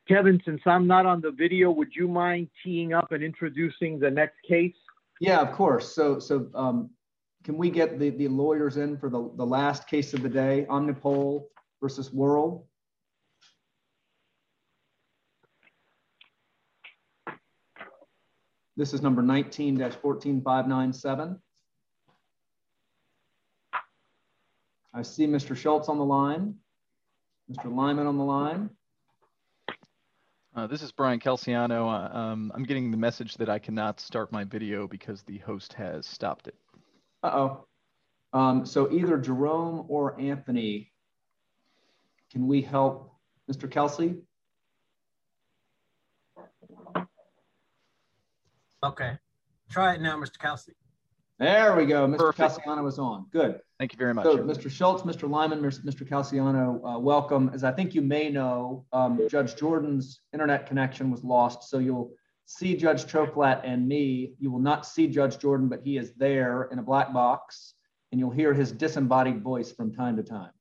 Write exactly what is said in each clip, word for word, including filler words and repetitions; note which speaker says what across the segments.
Speaker 1: Kevin, since I'm not on the video, would you mind teeing up and introducing the next case?
Speaker 2: Yeah, of course. So, so um, can we get the, the lawyers in for the, the last case of the day, Omnipol versus World? This is number nineteen dash fourteen five nine seven. I see Mister Schultz on the line, Mister Lyman on the line.
Speaker 3: Uh, this is Brian Calciano. Uh, um, I'm getting the message that I cannot start my video because the host has stopped it.
Speaker 2: Uh-oh. Um, so either Jerome or Anthony, can we help Mister Kelsey?
Speaker 4: Okay. Try it now, Mister Kelsey.
Speaker 2: There we go. Mister
Speaker 3: Perfect.
Speaker 2: Calciano is on. Good.
Speaker 3: Thank you very much.
Speaker 2: So Mister Schultz, Mister Lyman, Mister Calciano, uh, welcome. As I think you may know, um, Judge Jordan's internet connection was lost. So you'll see Judge Choklat and me. You will not see Judge Jordan, but he is there in a black box, and you'll hear his disembodied voice from time to time.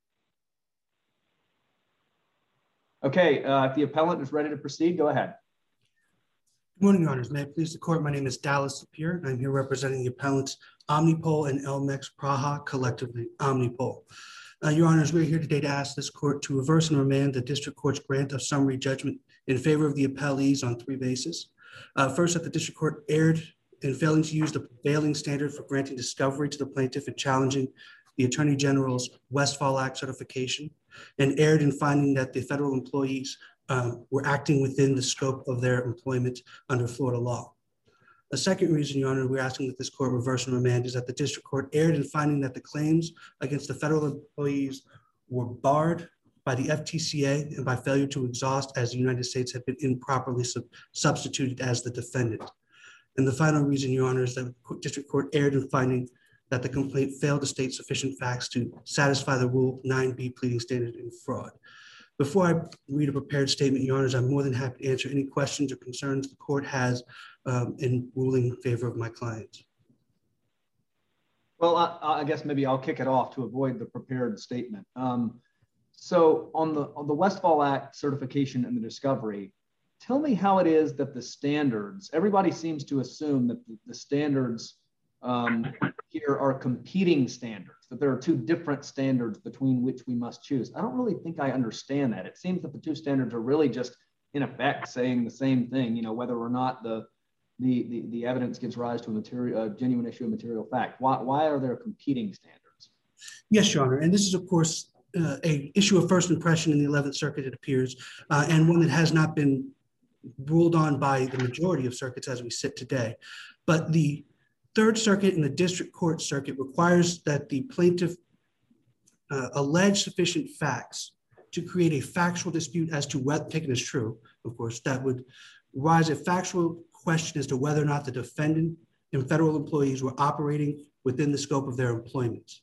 Speaker 2: Okay, uh, if the appellant is ready to proceed, go ahead.
Speaker 5: Good morning, Your Honors. May it please the court, my name is Dallas Lapierre, and I'm here representing the appellants Omnipol and Elmex Praha, collectively Omnipol. Uh, Your Honors, we're here today to ask this court to reverse and remand the district court's grant of summary judgment in favor of the appellees on three bases. Uh, first, that the district court erred in failing to use the prevailing standard for granting discovery to the plaintiff and challenging the Attorney General's Westfall Act certification, and erred in finding that the federal employees Um, were acting within the scope of their employment under Florida law. A second reason, Your Honor, we're asking that this court reverse and remand is that the district court erred in finding that the claims against the federal employees were barred by the F T C A and by failure to exhaust, as the United States had been improperly sub substituted as the defendant. And the final reason, Your Honor, is that the district court erred in finding that the complaint failed to state sufficient facts to satisfy the Rule nine B pleading standard in fraud. Before I read a prepared statement, Your Honors, I'm more than happy to answer any questions or concerns the court has um, in ruling in favor of my clients.
Speaker 2: Well, I, I guess maybe I'll kick it off to avoid the prepared statement. Um, so on the, on the Westfall Act certification and the discovery, tell me how it is that the standards, everybody seems to assume that the, the standards um, here are competing standards, that there are two different standards between which we must choose. I don't really think I understand that. It seems that the two standards are really just in effect saying the same thing, you know, whether or not the the the, the evidence gives rise to a material, a genuine issue of material fact. Why, why are there competing standards?
Speaker 5: Yes, Your Honor, and this is, of course, uh, a issue of first impression in the eleventh Circuit, it appears, uh, and one that has not been ruled on by the majority of circuits as we sit today. But the Third Circuit and the District Court Circuit requires that the plaintiff uh, allege sufficient facts to create a factual dispute as to whether, taken as true, of course, that would rise a factual question as to whether or not the defendant and federal employees were operating within the scope of their employment.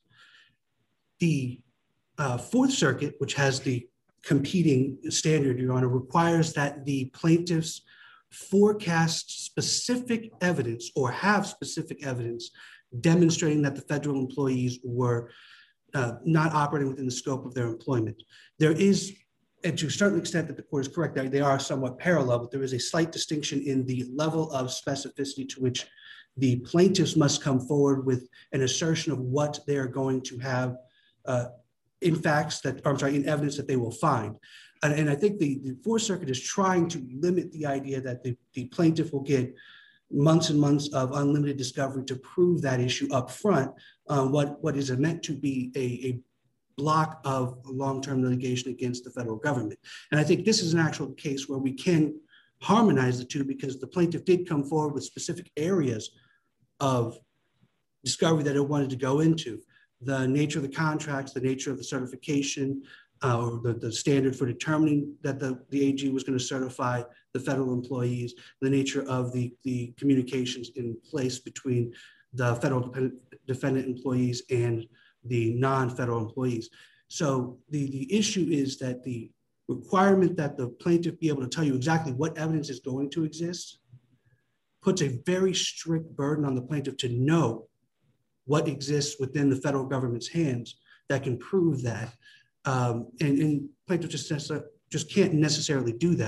Speaker 5: The uh, Fourth Circuit, which has the competing standard, Your Honor, requires that the plaintiffs forecast specific evidence or have specific evidence demonstrating that the federal employees were uh, not operating within the scope of their employment. There is, and to a certain extent that the court is correct, they are somewhat parallel, but there is a slight distinction in the level of specificity to which the plaintiffs must come forward with an assertion of what they are going to have uh, in facts that, or I'm sorry, in evidence that they will find. And, and I think the, the Fourth Circuit is trying to limit the idea that the, the plaintiff will get months and months of unlimited discovery to prove that issue up front, uh, what, what is meant to be a, a block of long-term litigation against the federal government. And I think this is an actual case where we can harmonize the two because the plaintiff did come forward with specific areas of discovery that it wanted to go into. The nature of the contracts, the nature of the certification, uh, or the, the standard for determining that the, the A G was going to certify the federal employees, the nature of the, the communications in place between the federal dependent, defendant employees and the non-federal employees. So the, the issue is that the requirement that the plaintiff be able to tell you exactly what evidence is going to exist puts a very strict burden on the plaintiff to know what exists within the federal government's hands that can prove that. Um, and, and plaintiff just, just can't necessarily do that.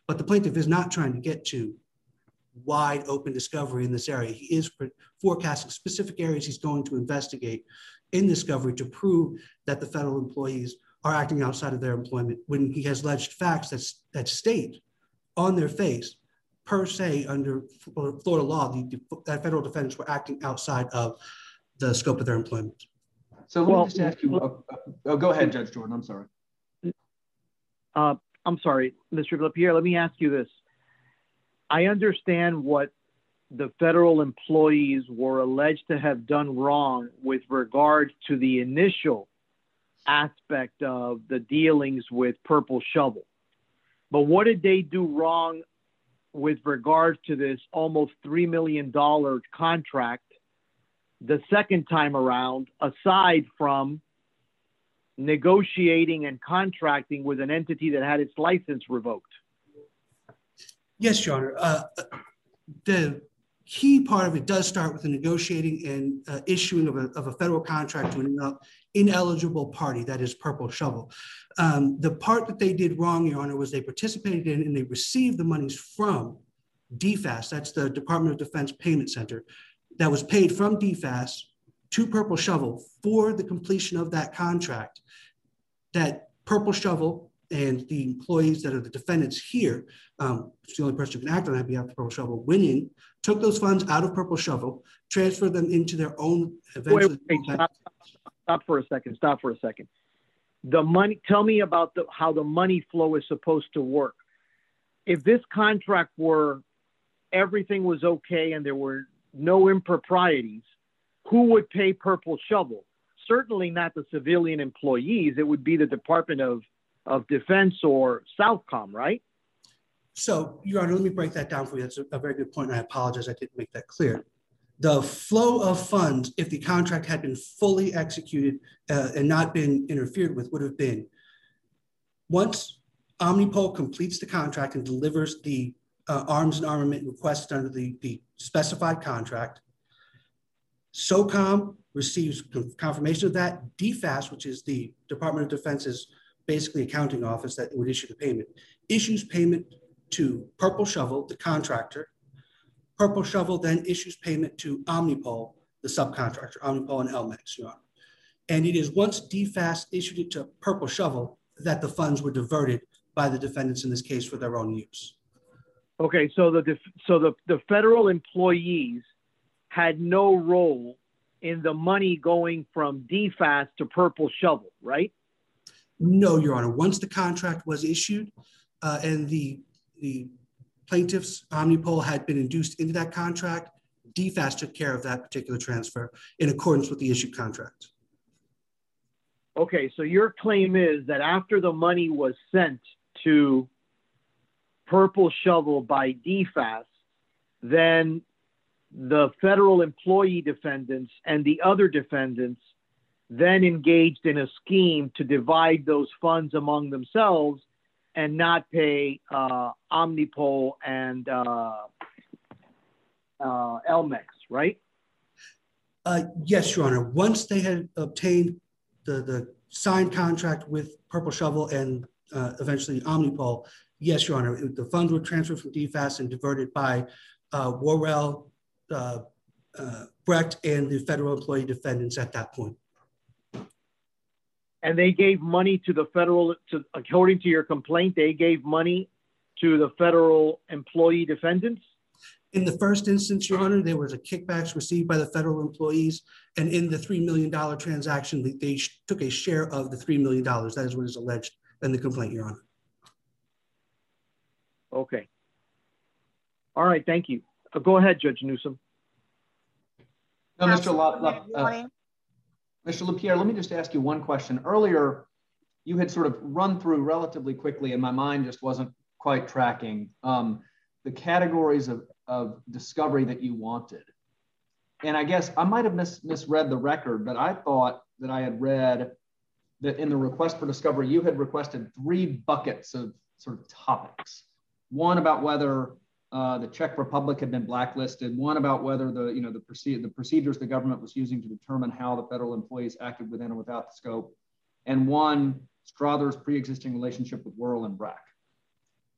Speaker 5: But the plaintiff is not trying to get to wide open discovery in this area. He is forecasting specific areas he's going to investigate in discovery to prove that the federal employees are acting outside of their employment when he has alleged facts that, that state on their face, per se, under Florida law, the, that federal defendants were acting outside of the scope of their employment.
Speaker 2: So let
Speaker 1: Well,
Speaker 2: me just ask you, uh, uh, oh, go ahead, Judge Jordan, I'm sorry.
Speaker 1: Uh, I'm sorry, Mister LaPierre, let me ask you this. I understand what the federal employees were alleged to have done wrong with regard to the initial aspect of the dealings with Purple Shovel. But what did they do wrong with regard to this almost three million dollars contract the second time around, aside from negotiating and contracting with an entity that had its license revoked?
Speaker 5: Yes, Your Honor. Uh, the key part of it does start with the negotiating and uh, issuing of a, of a federal contract to an ineligible party, that is Purple Shovel. Um, the part that they did wrong, Your Honor, was they participated in and they received the monies from D F A S, that's the Department of Defense Payment Center, that was paid from D F A S to Purple Shovel for the completion of that contract. That Purple Shovel and the employees that are the defendants here, um, it's the only person who can act on that behalf of Purple Shovel, winning, took those funds out of Purple Shovel, transferred them into their own. Eventually,
Speaker 1: wait, wait, stop, stop for a second. Stop for a second. The money. Tell me about the, how the money flow is supposed to work. If this contract were everything was okay and there were no improprieties, who would pay Purple Shovel? Certainly not the civilian employees. It would be the Department of of Defense or Southcom, right?
Speaker 5: So, Your Honor, let me break that down for you. That's a, a very good point, and I apologize I didn't make that clear. The flow of funds, if the contract had been fully executed uh, and not been interfered with, would have been once Omnipol completes the contract and delivers the uh, arms and armament requested under the, the specified contract, SOCOM receives confirmation of that. D F A S, which is the Department of Defense's basically accounting office that would issue the payment, issues payment to Purple Shovel, the contractor. Purple Shovel then issues payment to Omnipol, the subcontractor, Omnipol and Elmex, Your Honor. And it is once D F A S issued it to Purple Shovel that the funds were diverted by the defendants in this case for their own use.
Speaker 1: Okay, so the so the, the federal employees had no role in the money going from D F A S to Purple Shovel, right?
Speaker 5: No, Your Honor. Once the contract was issued uh, and the, the plaintiffs, Omnipol, had been induced into that contract, D F A S took care of that particular transfer in accordance with the issued contract.
Speaker 1: Okay, so your claim is that after the money was sent to Purple Shovel by D F A S, then the federal employee defendants and the other defendants then engaged in a scheme to divide those funds among themselves and not pay uh, Omnipol and uh, uh, Elmex, right?
Speaker 5: Uh, yes, Your Honor. Once they had obtained the, the signed contract with Purple Shovel and uh, eventually Omnipol, yes, Your Honor, the funds were transferred from D F A S and diverted by uh, Worrell, uh, uh, Brecht, and the federal employee defendants at that point.
Speaker 1: And they gave money to the federal, to, according to your complaint, they gave money to the federal employee defendants?
Speaker 5: In the first instance, Your Honor, there was a kickbacks received by the federal employees. And in the three million dollars transaction, they, they took a share of the three million dollars. That is what is alleged in the complaint, Your Honor.
Speaker 1: Okay. All right, thank you. Uh, go ahead, Judge Newsom.
Speaker 2: No, Mister La, La, uh, Mister LaPierre, let me just ask you one question. Earlier, you had sort of run through relatively quickly, and my mind just wasn't quite tracking um, the categories of, of discovery that you wanted. And I guess I might have mis misread the record, but I thought that I had read that in the request for discovery, you had requested three buckets of sort of topics. One about whether Uh, the Czech Republic had been blacklisted, one about whether the, you know, the, proce the procedures the government was using to determine how the federal employees acted within or without the scope, and one, Strother's pre-existing relationship with Worrell and Brecht.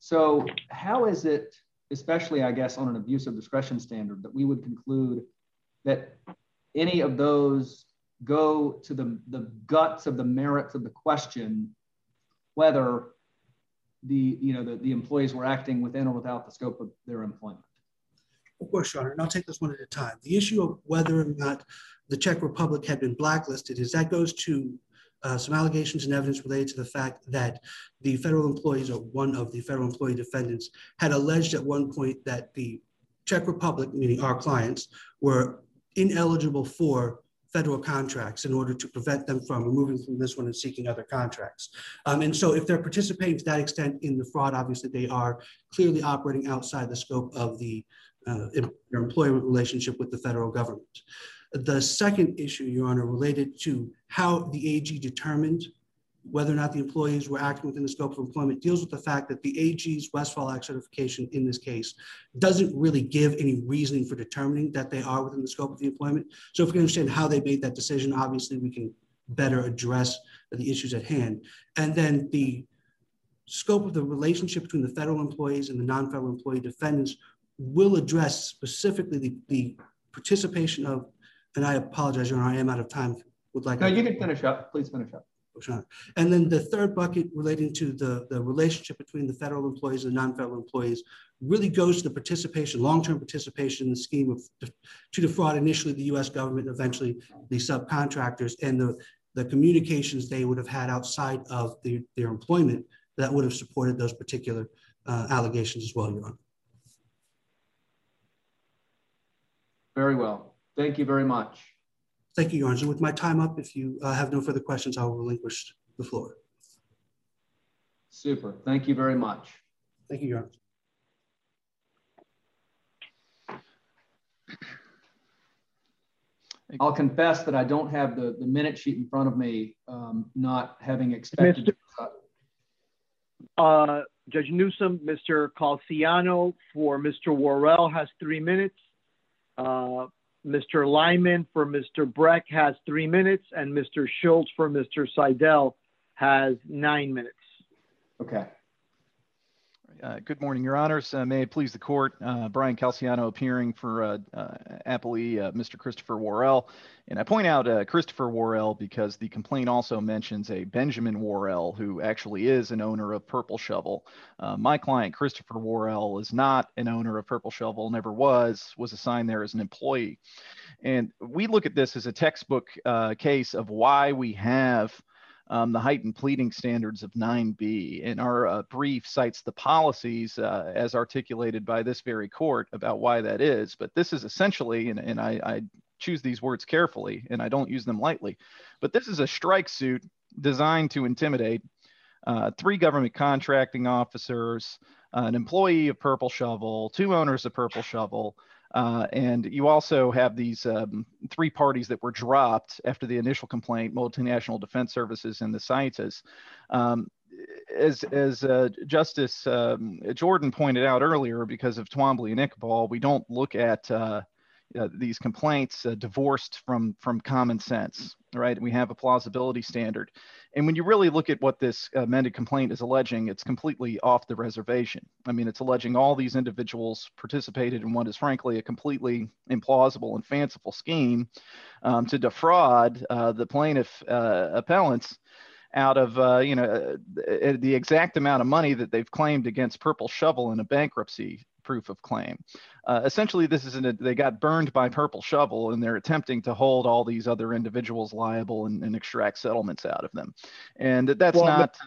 Speaker 2: So how is it, especially I guess on an abuse of discretion standard, that we would conclude that any of those go to the, the guts of the merits of the question, whether the, you know, the, the employees were acting within or without the scope of their employment?
Speaker 5: Of course, Your Honor, and I'll take this one at a time. The issue of whether or not the Czech Republic had been blacklisted is that goes to uh, some allegations and evidence related to the fact that the federal employees, or one of the federal employee defendants, had alleged at one point that the Czech Republic, meaning our clients, were ineligible for federal contracts in order to prevent them from removing from this one and seeking other contracts. Um, and so if they're participating to that extent in the fraud, obviously they are clearly operating outside the scope of the uh, their employment relationship with the federal government. The second issue, Your Honor, related to how the A G determined whether or not the employees were acting within the scope of employment, deals with the fact that the A G's Westfall Act certification in this case doesn't really give any reasoning for determining that they are within the scope of the employment. So if we can understand how they made that decision, obviously we can better address the issues at hand. And then the scope of the relationship between the federal employees and the non-federal employee defendants will address specifically the, the participation of, and I apologize, Your Honor, I am out of time. Would like
Speaker 2: No, you can finish up. Please finish up.
Speaker 5: And then the third bucket relating to the, the relationship between the federal employees and non-federal employees really goes to the participation, long-term participation in the scheme of to defraud initially the U S government, eventually the subcontractors, and the, the communications they would have had outside of the, their employment that would have supported those particular uh, allegations as well, Your Honor.
Speaker 2: Very well. Thank you very much.
Speaker 5: Thank you, Your Honor. So with my time up, if you uh, have no further questions, I will relinquish the floor.
Speaker 2: Super. Thank you very much.
Speaker 5: Thank you, Your Honor.
Speaker 2: I'll confess that I don't have the, the minute sheet in front of me, um, not having expected.
Speaker 1: Mister Uh, Judge Newsom, Mister Calciano for Mister Worrell has three minutes. Uh, Mister Lyman for Mister Breck has three minutes, and Mister Schultz for Mister Seidel has nine minutes.
Speaker 2: Okay.
Speaker 3: Uh, good morning, Your Honors. Uh, may it please the court, uh, Brian Calciano appearing for uh, uh, appellee, uh, Mister Christopher Worrell. And I point out uh, Christopher Worrell because the complaint also mentions a Benjamin Worrell, who actually is an owner of Purple Shovel. Uh, my client, Christopher Worrell, is not an owner of Purple Shovel, never was, was assigned there as an employee. And we look at this as a textbook uh, case of why we have Um, the heightened pleading standards of nine B. And our uh, brief cites the policies uh, as articulated by this very court about why that is. But this is essentially, and, and I, I choose these words carefully and I don't use them lightly, but this is a strike suit designed to intimidate uh, three government contracting officers, uh, an employee of Purple Shovel, two owners of Purple Shovel, Uh, and you also have these um, three parties that were dropped after the initial complaint, Multinational Defense Services and the Citas. Um, as as uh, Justice um, Jordan pointed out earlier, because of Twombly and Iqbal, we don't look at uh, uh, these complaints uh, divorced from, from common sense, right? We have a plausibility standard. And when you really look at what this amended complaint is alleging, it's completely off the reservation. I mean, it's alleging all these individuals participated in what is frankly a completely implausible and fanciful scheme um, to defraud uh, the plaintiff uh, appellants out of, uh, you know, the exact amount of money that they've claimed against Purple Shovel in a bankruptcy proof of claim. Uh, essentially, this is an, they got burned by Purple Shovel, and they're attempting to hold all these other individuals liable and, and extract settlements out of them. And that's well, not.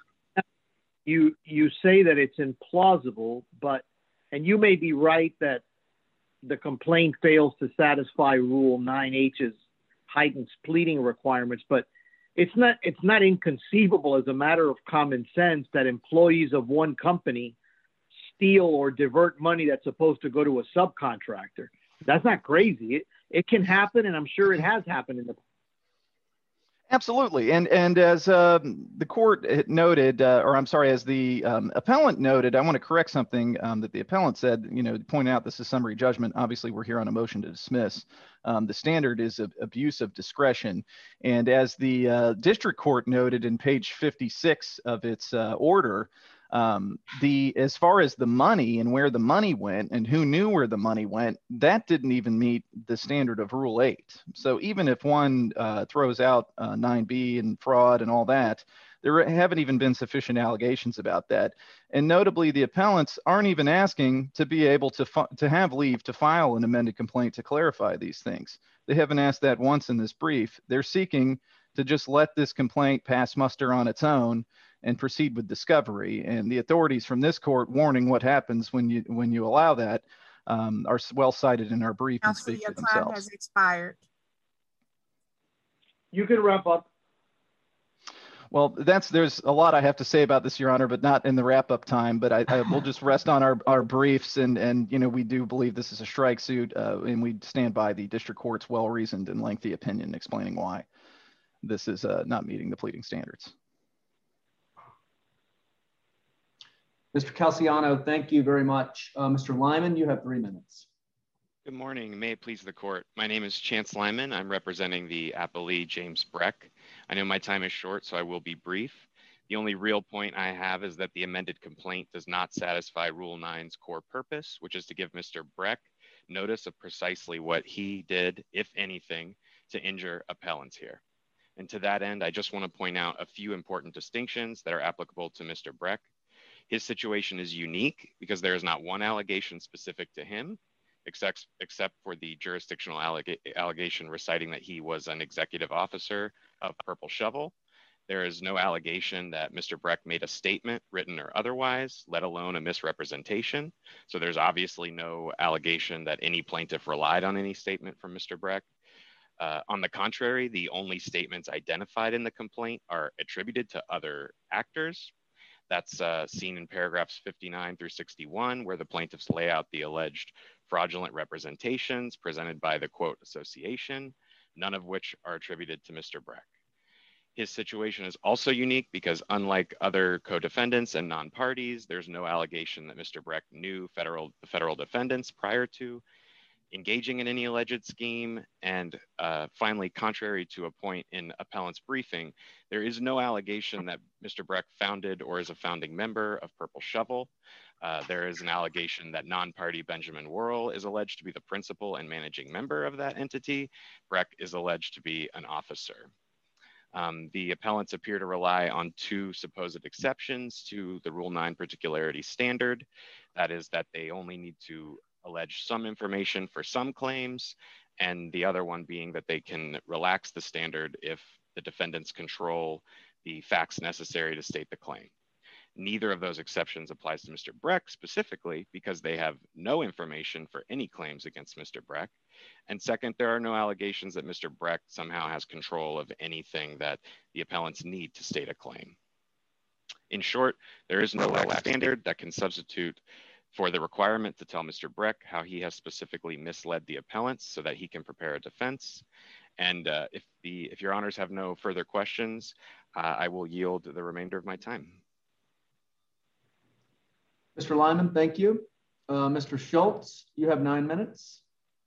Speaker 1: You you say that it's implausible, but and you may be right that the complaint fails to satisfy Rule nine H's heightened pleading requirements, but it's not it's not inconceivable as a matter of common sense that employees of one company steal or divert money that's supposed to go to a subcontractor. That's not crazy. It, it can happen, and I'm sure it has happened in the past.
Speaker 3: Absolutely. And and as uh, the court noted, uh, or I'm sorry, as the um, appellant noted, I want to correct something um, that the appellant said, you know, pointing out this is summary judgment. Obviously, we're here on a motion to dismiss. Um, the standard is a, abuse of discretion. And as the uh, district court noted in page fifty-six of its uh, order, Um, the as far as the money and where the money went and who knew where the money went, that didn't even meet the standard of Rule eight. So even if one uh, throws out uh, nine B and fraud and all that, there haven't even been sufficient allegations about that. And notably, the appellants aren't even asking to be able to to have leave to file an amended complaint to clarify these things. They haven't asked that once in this brief. They're seeking to just let this complaint pass muster on its own and proceed with discovery. And the authorities from this court warning what happens when you when you allow that um, are well cited in our brief and
Speaker 6: Counsel,
Speaker 3: speak
Speaker 6: your
Speaker 3: for
Speaker 6: time
Speaker 3: themselves.
Speaker 6: has expired.
Speaker 1: You can wrap up.
Speaker 3: Well, that's there's a lot I have to say about this, Your Honor, but not in the wrap-up time. But I, I will just rest on our, our briefs, and and you know we do believe this is a strike suit, uh, and we stand by the district court's well-reasoned and lengthy opinion explaining why this is uh, not meeting the pleading standards.
Speaker 2: Mister Calciano, thank you very much. Uh, Mister Lyman, you have three minutes.
Speaker 7: Good morning. May it please the court. My name is Chance Lyman. I'm representing the appellee James Breck. I know my time is short, so I will be brief. The only real point I have is that the amended complaint does not satisfy Rule nine's core purpose, which is to give Mister Breck notice of precisely what he did, if anything, to injure appellants here. And to that end, I just want to point out a few important distinctions that are applicable to Mister Breck. His situation is unique because there is not one allegation specific to him, except, except for the jurisdictional alleg allegation reciting that he was an executive officer of Purple Shovel. There is no allegation that Mister Breck made a statement, written or otherwise, let alone a misrepresentation. So there's obviously no allegation that any plaintiff relied on any statement from Mister Breck. Uh, on the contrary, the only statements identified in the complaint are attributed to other actors. That's uh, seen in paragraphs fifty-nine through sixty-one, where the plaintiffs lay out the alleged fraudulent representations presented by the quote association, none of which are attributed to Mister Breck. His situation is also unique because unlike other co-defendants and non-parties, there's no allegation that Mister Breck knew federal, the federal defendants prior to engaging in any alleged scheme. And uh, finally, contrary to a point in appellant's briefing, there is no allegation that Mister Breck founded or is a founding member of Purple Shovel. Uh, there is an allegation that non-party Benjamin Worrell is alleged to be the principal and managing member of that entity. Breck is alleged to be an officer. Um, the appellants appear to rely on two supposed exceptions to the Rule nine particularity standard. That is that they only need to allege some information for some claims, and the other one being that they can relax the standard if the defendants control the facts necessary to state the claim. Neither of those exceptions applies to Mister Breck specifically because they have no information for any claims against Mister Breck. And second, there are no allegations that Mister Breck somehow has control of anything that the appellants need to state a claim. In short, there is no standard that can substitute for the requirement to tell Mister Breck how he has specifically misled the appellants so that he can prepare a defense. And uh, if, the, if your honors have no further questions, uh, I will yield the remainder of my time.
Speaker 2: Mister Lyman, thank you. Uh, Mister Schultz, you have nine minutes.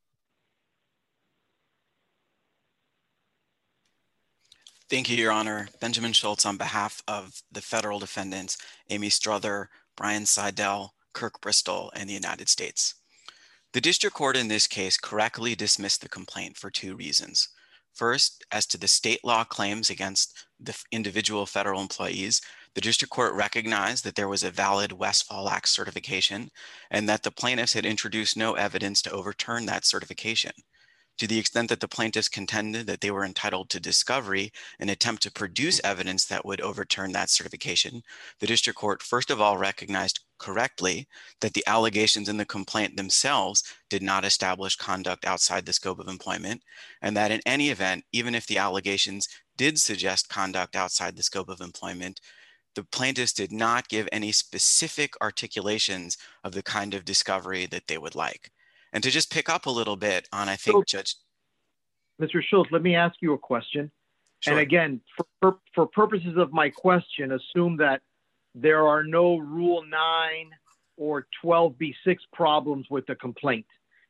Speaker 8: Thank you, Your Honor. Benjamin Schultz on behalf of the federal defendants, Amy Strother, Brian Seidel, Kirk Bristol, and the United States. The district court in this case correctly dismissed the complaint for two reasons. First, as to the state law claims against the individual federal employees, the district court recognized that there was a valid Westfall Act certification and that the plaintiffs had introduced no evidence to overturn that certification. To the extent that the plaintiffs contended that they were entitled to discovery and attempt to produce evidence that would overturn that certification, the district court first of all recognized correctly that the allegations in the complaint themselves did not establish conduct outside the scope of employment, and that in any event, even if the allegations did suggest conduct outside the scope of employment, the plaintiffs did not give any specific articulations of the kind of discovery that they would like. And to just pick up a little bit on, I think, so, Judge.
Speaker 1: Mister Schultz, let me ask you a question.
Speaker 8: Sure.
Speaker 1: And again, for, for purposes of my question, assume that there are no Rule nine or twelve B six problems with the complaint.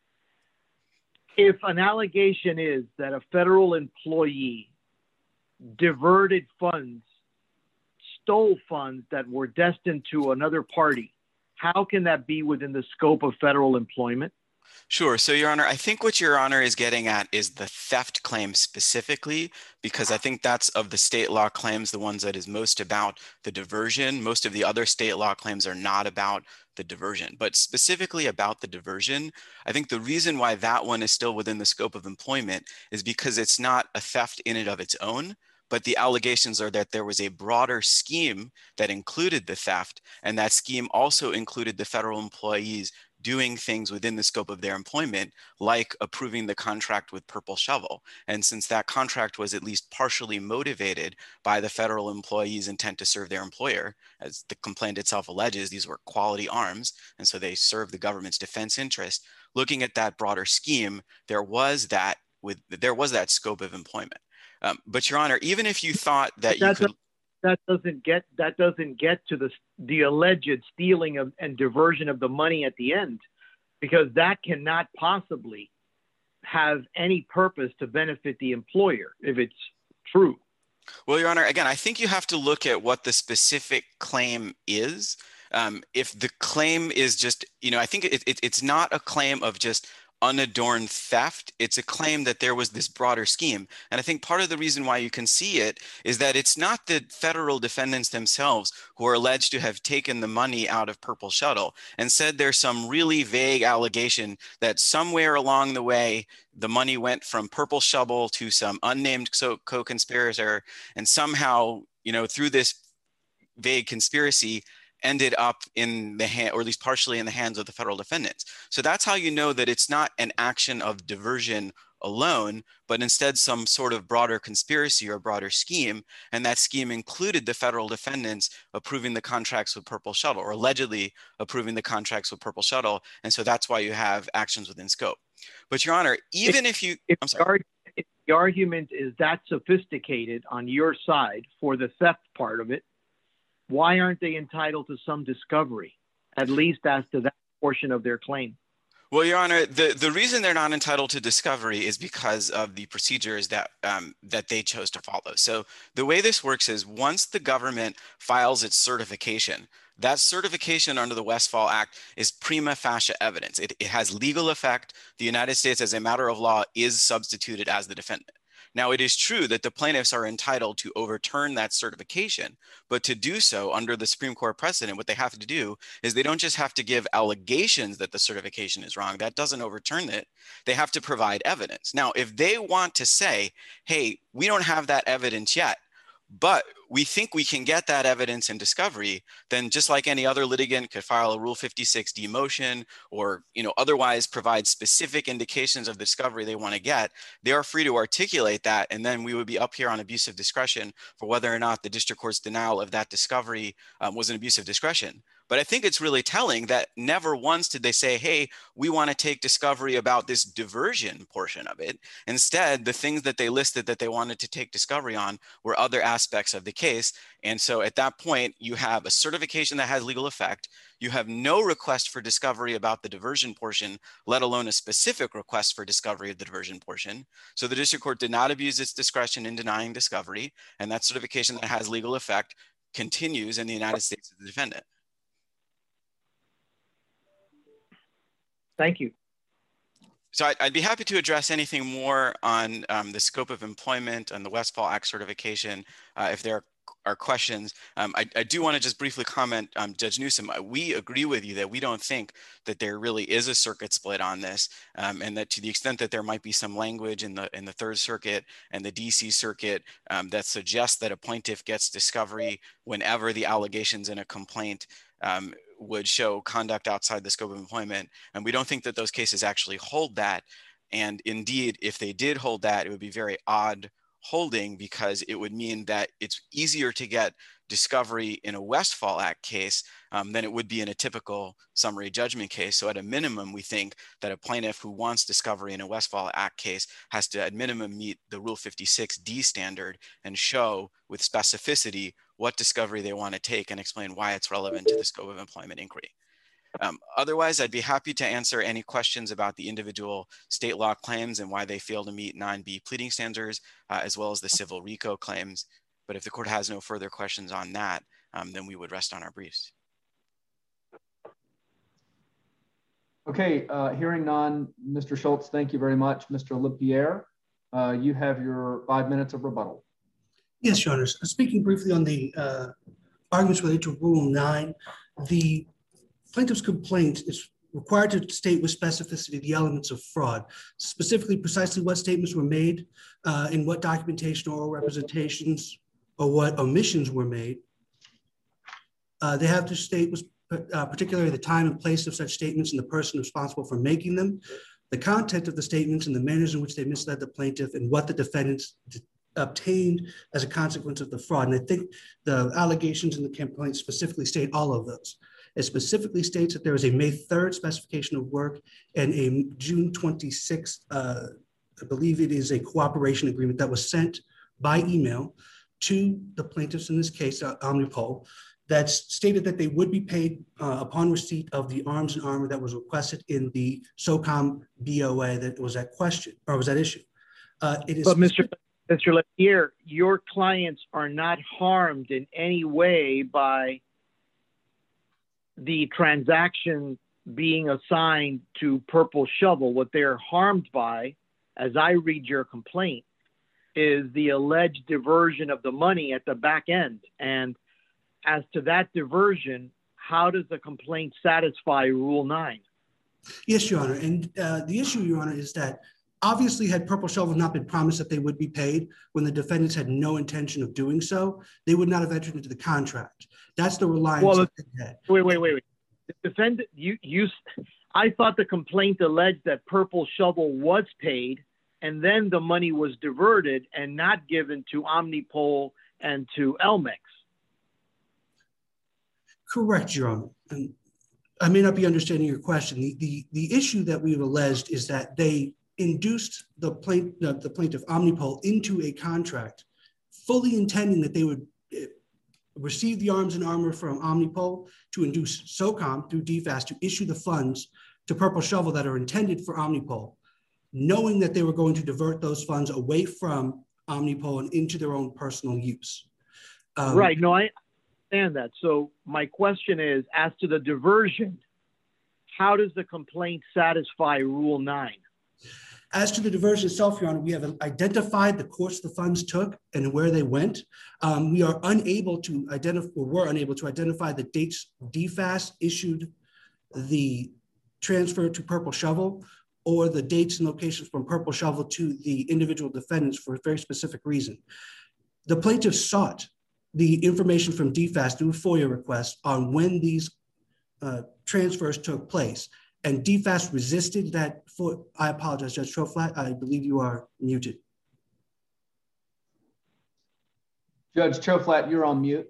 Speaker 1: If an allegation is that a federal employee diverted funds stole funds that were destined to another party, how can that be within the scope of federal employment?
Speaker 8: Sure. So, Your Honor, I think what Your Honor is getting at is the theft claim specifically, because I think that's of the state law claims, the ones that is most about the diversion. Most of the other state law claims are not about the diversion, but specifically about the diversion. I think the reason why that one is still within the scope of employment is because it's not a theft in and of its own, but the allegations are that there was a broader scheme that included the theft, and that scheme also included the federal employees doing things within the scope of their employment, like approving the contract with Purple Shovel. And since that contract was at least partially motivated by the federal employee's intent to serve their employer, as the complaint itself alleges, these were quality arms, and so they served the government's defense interest. Looking at that broader scheme, there was that with there was that scope of employment. Um, but Your Honor, even if you thought that you could,
Speaker 1: that doesn't get that doesn't get to the the alleged stealing of and diversion of the money at the end, because that cannot possibly have any purpose to benefit the employer if it's true.
Speaker 8: Well, Your Honor, again, I think you have to look at what the specific claim is. Um, if the claim is just, you know, I think it, it, it's not a claim of just unadorned theft. It's a claim that there was this broader scheme. And I think part of the reason why you can see it is that it's not the federal defendants themselves who are alleged to have taken the money out of Purple Shuttle and said there's some really vague allegation that somewhere along the way, the money went from Purple Shovel to some unnamed co-conspirator, and somehow, you know, through this vague conspiracy, ended up in the hand, or at least partially in the hands of the federal defendants. So that's how you know that it's not an action of diversion alone, but instead some sort of broader conspiracy or broader scheme. And that scheme included the federal defendants approving the contracts with Purple Shuttle, or allegedly approving the contracts with Purple Shuttle. And so that's why you have actions within scope. But Your Honor, even if, if you,
Speaker 1: if
Speaker 8: I'm sorry.
Speaker 1: The, if the argument is that sophisticated on your side for the theft part of it, why aren't they entitled to some discovery, at least as to that portion of their claim?
Speaker 8: Well, Your Honor, the, the reason they're not entitled to discovery is because of the procedures that, um, that they chose to follow. So the way this works is once the government files its certification, that certification under the Westfall Act is prima facie evidence. It, it has legal effect. The United States, as a matter of law, is substituted as the defendant. Now, it is true that the plaintiffs are entitled to overturn that certification, but to do so under the Supreme Court precedent, what they have to do is they don't just have to give allegations that the certification is wrong. That doesn't overturn it. They have to provide evidence. Now, if they want to say, hey, we don't have that evidence yet, but we think we can get that evidence in discovery, then just like any other litigant could file a Rule fifty-six D motion or, you know, otherwise provide specific indications of the discovery they want to get, they are free to articulate that. And then we would be up here on abuse of discretion for whether or not the district court's denial of that discovery um, was an abuse of discretion. But I think it's really telling that never once did they say, hey, we want to take discovery about this diversion portion of it. Instead, the things that they listed that they wanted to take discovery on were other aspects of the case. And so at that point, you have a certification that has legal effect. You have no request for discovery about the diversion portion, let alone a specific request for discovery of the diversion portion. So the district court did not abuse its discretion in denying discovery. And that certification that has legal effect continues in the United States as the defendant.
Speaker 1: Thank you.
Speaker 8: So I'd, I'd be happy to address anything more on um, the scope of employment and the Westfall Act certification uh, if there are, are questions. Um, I, I do want to just briefly comment, um, Judge Newsom, we agree with you that we don't think that there really is a circuit split on this, um, and that to the extent that there might be some language in the in the Third Circuit and the D C Circuit um, that suggests that a plaintiff gets discovery whenever the allegations in a complaint um, would show conduct outside the scope of employment. And we don't think that those cases actually hold that. And indeed, if they did hold that, it would be very odd holding, because it would mean that it's easier to get discovery in a Westfall Act case um, than it would be in a typical summary judgment case. So at a minimum, we think that a plaintiff who wants discovery in a Westfall Act case has to at minimum meet the Rule fifty-six D standard and show with specificity what discovery they want to take and explain why it's relevant to the scope of employment inquiry. Um, otherwise, I'd be happy to answer any questions about the individual state law claims and why they fail to meet nine B pleading standards, uh, as well as the civil RICO claims. But if the court has no further questions on that, um, then we would rest on our briefs.
Speaker 2: Okay, uh, hearing none, Mister Schultz, thank you very much. Mister LaPierre, uh, you have your five minutes of rebuttal.
Speaker 5: Yes, Your Honor. Speaking briefly on the uh, arguments related to Rule nine, the plaintiff's complaint is required to state with specificity the elements of fraud, specifically precisely what statements were made, uh, in what documentation or representations or what omissions were made. Uh, they have to state with Uh, particularly the time and place of such statements and the person responsible for making them, the content of the statements and the manners in which they misled the plaintiff, and what the defendants obtained as a consequence of the fraud. And I think the allegations in the complaint specifically state all of those. It specifically states that there was a May third specification of work and a June twenty-sixth, uh, I believe it is a cooperation agreement that was sent by email to the plaintiffs, in this case, uh, Omnipol, that stated that they would be paid uh, upon receipt of the arms and armor that was requested in the SOCOM B O A that was at question or was at issue. Uh, it is.
Speaker 1: But Mister Mister LaPierre, your clients are not harmed in any way by the transaction being assigned to Purple Shovel. What they're harmed by, as I read your complaint, is the alleged diversion of the money at the back end. And as to that diversion, how does the complaint satisfy Rule nine?
Speaker 5: Yes, Your Honor. And uh, the issue, Your Honor, is that obviously had Purple Shovel not been promised that they would be paid when the defendants had no intention of doing so, they would not have entered into the contract. That's the reliance
Speaker 1: well,
Speaker 5: that they had.
Speaker 1: Wait, wait, wait, wait. The defendant, you, you, I thought the complaint alleged that Purple Shovel was paid and then the money was diverted and not given to Omnipol and to Elmex.
Speaker 5: Correct, Your Honor. And I may not be understanding your question. The, the, the issue that we've alleged is that they induced the, plaint, uh, the plaintiff, Omnipol, into a contract, fully intending that they would uh, receive the arms and armor from Omnipol to induce SOCOM through D FAS to issue the funds to Purple Shovel that are intended for Omnipol, knowing that they were going to divert those funds away from Omnipol and into their own personal use. Um,
Speaker 1: right. No, I understand that. So my question is, as to the diversion, how does the complaint satisfy Rule nine?
Speaker 5: As to the diversion itself, Your Honor, we have identified the course the funds took and where they went. Um, we are unable to identify, or were unable to identify the dates D FAS issued the transfer to Purple Shovel, or the dates and locations from Purple Shovel to the individual defendants for a very specific reason. The plaintiff sought the information from D FAS through FOIA request on when these uh, transfers took place. And D FAS resisted that. For, I apologize, Judge Troflat, I believe you are muted.
Speaker 2: Judge Troflat, you're on mute.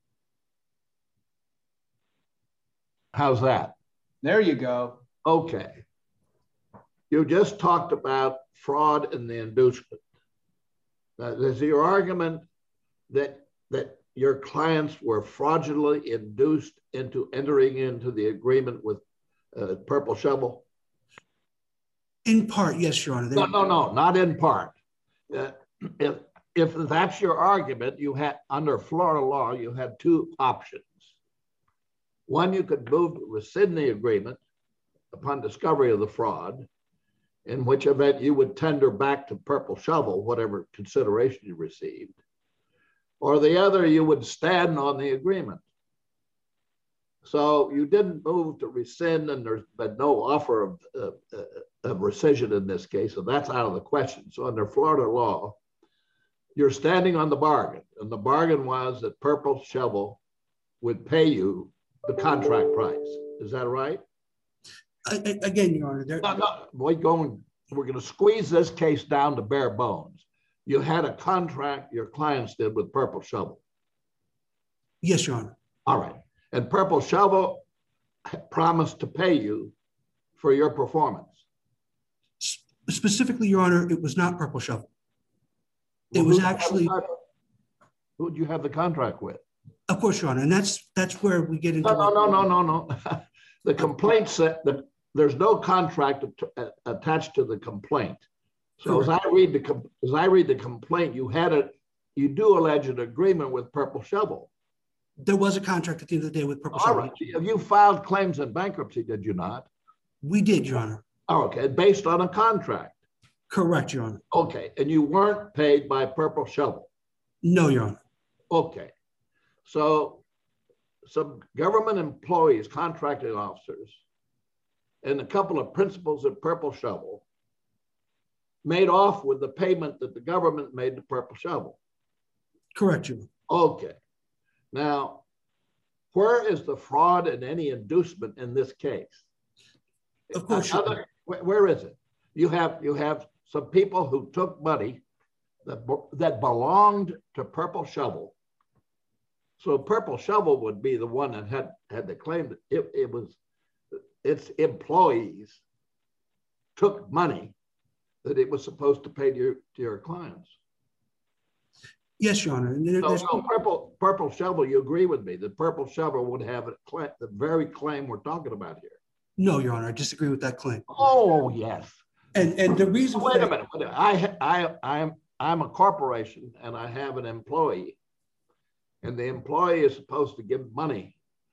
Speaker 6: How's that?
Speaker 2: There you go.
Speaker 6: Okay. You just talked about fraud and the inducement. Now, is your argument that that your clients were fraudulently induced into entering into the agreement with uh, Purple Shovel?
Speaker 5: In part, yes, Your Honor.
Speaker 6: No, no, no, not in part. Uh, if, if that's your argument, you had, under Florida law, you had two options. One, you could move to rescind the agreement upon discovery of the fraud, in which event you would tender back to Purple Shovel whatever consideration you received. Or the other, you would stand on the agreement. So you didn't move to rescind, and there's been no offer of, uh, uh, of rescission in this case, so that's out of the question. So under Florida law, you're standing on the bargain, and the bargain was that Purple Shovel would pay you the contract price. Is that right?
Speaker 5: Again, Your Honor, there,
Speaker 6: no, no, we're going, we're going to squeeze this case down to bare bones. You had a contract your clients did with Purple Shovel.
Speaker 5: Yes, Your Honor.
Speaker 6: All right. And Purple Shovel promised to pay you for your performance.
Speaker 5: Specifically, Your Honor, it was not Purple Shovel. It well, was actually.
Speaker 6: Who did you have the contract with?
Speaker 5: Of course, Your Honor. And that's that's where we get into.
Speaker 6: No, no, no, no, no, no. The complaint said that there's no contract attached to the complaint. So as I read the as I read the complaint, you had a you do allege an agreement with Purple Shovel.
Speaker 5: There was a contract at the end of the day with Purple
Speaker 6: All
Speaker 5: Shovel.
Speaker 6: right. You filed claims in bankruptcy, did you not?
Speaker 5: We did, Your Honor.
Speaker 6: Oh, okay, based on a contract.
Speaker 5: Correct, Your Honor.
Speaker 6: Okay, and you weren't paid by Purple Shovel?
Speaker 5: No, Your Honor.
Speaker 6: Okay, so some government employees, contracting officers, and a couple of principals at Purple Shovel made off with the payment that the government made to Purple Shovel.
Speaker 5: Correct, Your Honor.
Speaker 6: Okay, now, where is the fraud and any inducement in this case?
Speaker 5: Of course, Your Honor.
Speaker 6: Where, where is it? You have you have some people who took money that, that belonged to Purple Shovel. So Purple Shovel would be the one that had, had the claim that it, it was its employees took money that it was supposed to pay to your, to your clients.
Speaker 5: Yes, Your Honor. And there,
Speaker 6: so, so Purple, Purple Shovel, you agree with me that Purple Shovel would have a claim, the very claim we're talking about here?
Speaker 5: No, Your Honor, I disagree with that claim.
Speaker 6: Oh, yes.
Speaker 5: And and the reason
Speaker 6: wait a minute, wait a minute. I I I'm I'm a corporation and I have an employee, and the employee is supposed to give money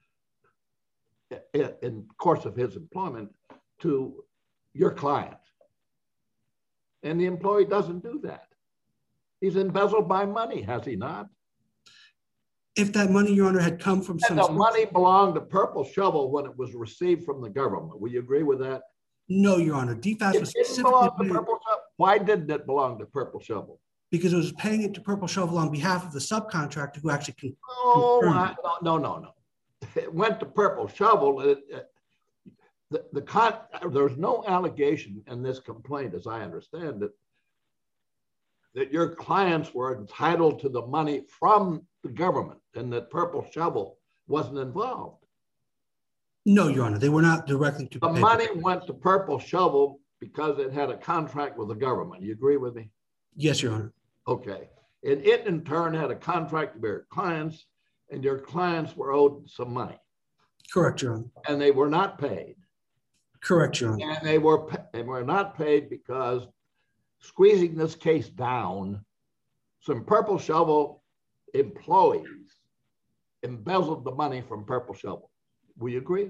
Speaker 6: in, in course of his employment to your client, and the employee doesn't do that. He's embezzled by money, has he not?
Speaker 5: If that money, Your Honor, had come from some...
Speaker 6: And the money belonged to Purple Shovel when it was received from the government. Will you agree with that?
Speaker 5: No, Your Honor. D FAS was
Speaker 6: specifically... Belong to Purple Shovel? Why didn't it belong to Purple Shovel?
Speaker 5: Because it was paying it to Purple Shovel on behalf of the subcontractor who actually... Con
Speaker 6: oh, I, no, no, no. It went to Purple Shovel. It, it, the, the con there's no allegation in this complaint, as I understand it, that your clients were entitled to the money from the government and that Purple Shovel wasn't involved.
Speaker 5: No, Your Honor, they were not directly to
Speaker 6: the money went to Purple Shovel because it had a contract with the government. You agree with me?
Speaker 5: Yes, Your Honor.
Speaker 6: Okay. And it in turn had a contract with your clients, and your clients were owed some money.
Speaker 5: Correct, Your Honor.
Speaker 6: And they were not paid.
Speaker 5: Correct, Your Honor.
Speaker 6: And they were they were not paid because squeezing this case down, some Purple Shovel employees embezzled the money from Purple Shovel. Will you agree?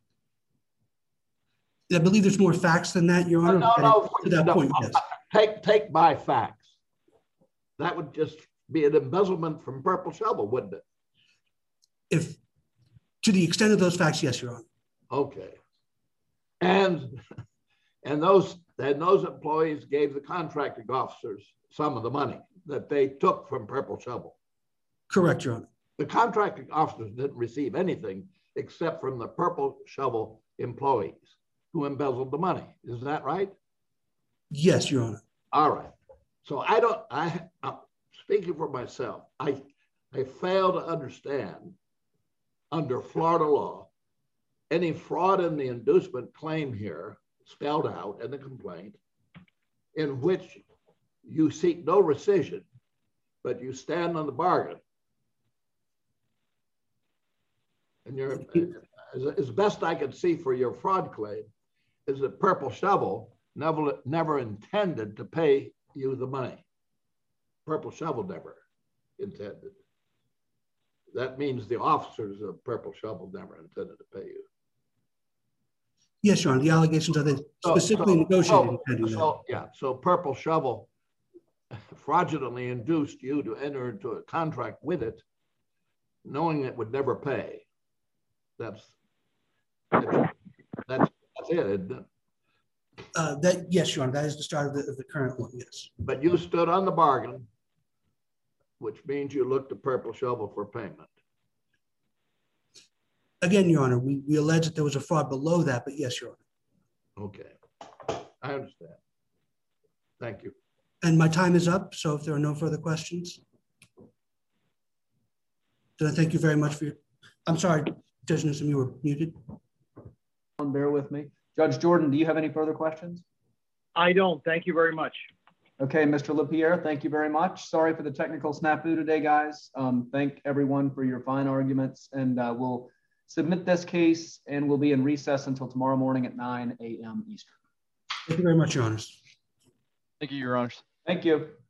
Speaker 5: I believe there's more facts than that, Your Honor.
Speaker 6: No, no,
Speaker 5: to that
Speaker 6: no,
Speaker 5: point, yes.
Speaker 6: Take, take my facts. That would just be an embezzlement from Purple Shovel, wouldn't it?
Speaker 5: If, to the extent of those facts, yes, Your Honor.
Speaker 6: Okay. And, and those and those employees gave the contracting officers some of the money that they took from Purple Shovel.
Speaker 5: Correct, Your Honor.
Speaker 6: The contracting officers didn't receive anything except from the Purple Shovel employees who embezzled the money. Is that right?
Speaker 5: Yes, Your Honor.
Speaker 6: All right. So I don't, I, I'm speaking for myself, I, I fail to understand under Florida law, any fraud in the inducement claim here spelled out in the complaint in which you seek no rescission, but you stand on the bargain. And you're, as, as best I can see for your fraud claim, is that Purple Shovel never, never intended to pay you the money. Purple Shovel never intended. That means the officers of Purple Shovel never intended to pay you.
Speaker 5: Yes, Your Honor. The allegations are they specifically
Speaker 6: so,
Speaker 5: negotiated.
Speaker 6: So, so, yeah, so Purple Shovel fraudulently induced you to enter into a contract with it, knowing it would never pay. That's that's that's, that's it, isn't it?
Speaker 5: Uh, that yes, Your Honor. That is the start of the, of the current one. Yes.
Speaker 6: But you stood on the bargain, which means you looked to Purple Shovel for payment.
Speaker 5: Again, Your Honor, we, we allege that there was a fraud below that, but yes, Your Honor.
Speaker 6: Okay, I understand. Thank you.
Speaker 5: And my time is up, so if there are no further questions, then I thank you very much for your, I'm sorry, Judge Newsom, you were muted.
Speaker 2: Bear with me. Judge Jordan, do you have any further questions?
Speaker 1: I don't, thank you very much.
Speaker 2: Okay, Mister LaPierre, thank you very much. Sorry for the technical snafu today, guys. Um, thank everyone for your fine arguments, and uh, we'll submit this case and we'll be in recess until tomorrow morning at nine A M Eastern.
Speaker 5: Thank you very much, Your Honors.
Speaker 3: Thank you, Your Honors.
Speaker 2: Thank you.